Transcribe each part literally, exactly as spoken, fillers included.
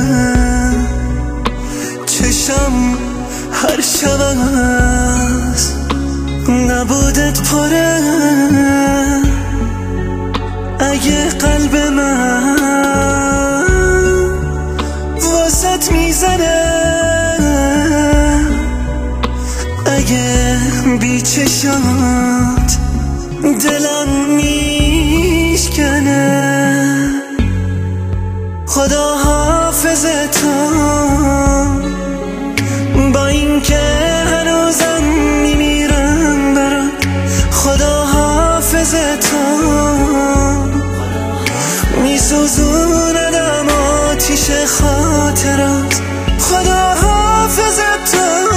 چشم هر شب از نبودت پره. اگه قلب من واسط میزنه، اگه بی چشات دلم میشکنه، خدا حافظتم با این که هنوزم میمیرم برات. خدا حافظتم میسوزوندم آتیش خاطرات. خدا حافظتم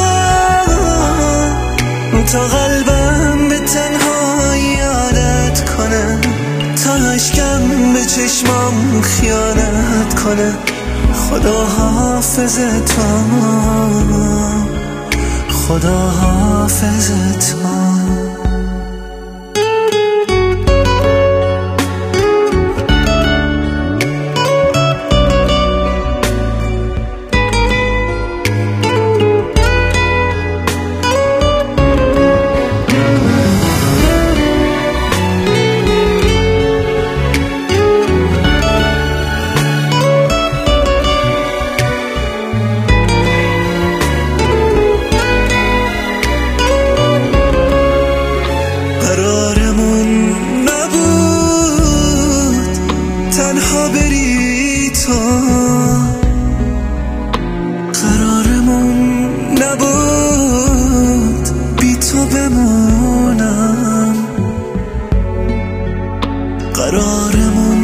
تا قلبم به تنهایی عادت کنه، تا اشکم به چشمام خیانت کنه. خدا حافظتم، خدا حافظتم. تنها بری تو، قرارمون نبود بی تو بمونم. قرارمون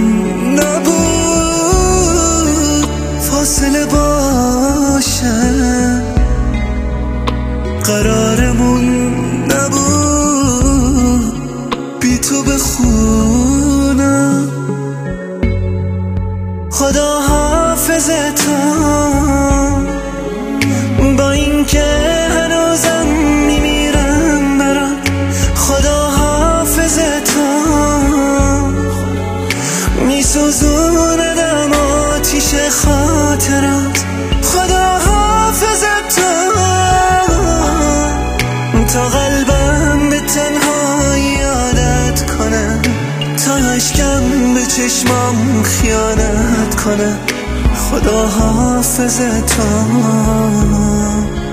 نبود فاصله باشه، قرارمون نبود بی تو بخونم. خدا حافظتم با این که هنوزم میمیرم برات. خدا حافظتم میسوزوندم آتیش خاطرات. خدا حافظتم تا قلبم به تنهایی عادت کنه، تا اشکم به چشمام خیانت کنه. خدا حافظتم.